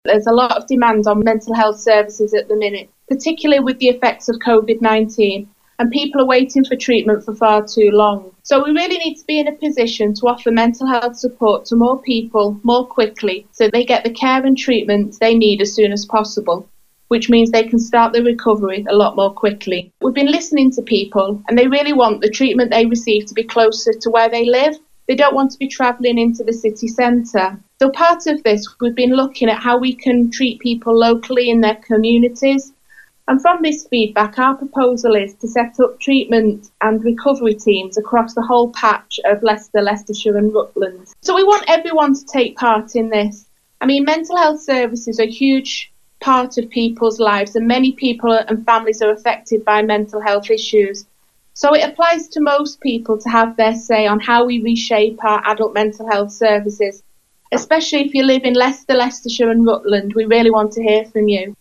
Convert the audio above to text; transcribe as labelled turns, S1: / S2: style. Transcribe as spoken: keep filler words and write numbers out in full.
S1: There's a lot of demand on mental health services at the minute, particularly with the effects of COVID nineteen, and people are waiting for treatment for far too long. So we really need to be in a position to offer mental health support to more people more quickly so they get the care and treatment they need as soon as possible, which means they can start the recovery a lot more quickly. We've been listening to people and they really want the treatment they receive to be closer to where they live. They don't want to be travelling into the city centre. So part of this, we've been looking at how we can treat people locally in their communities. And from this feedback, our proposal is to set up treatment and recovery teams across the whole patch of Leicester, Leicestershire and Rutland. So we want everyone to take part in this. I mean, mental health services are a huge part of people's lives, and many people and families are affected by mental health issues. So it applies to most people to have their say on how we reshape our adult mental health services. Especially if you live in Leicester, Leicestershire and Rutland, we really want to hear from you.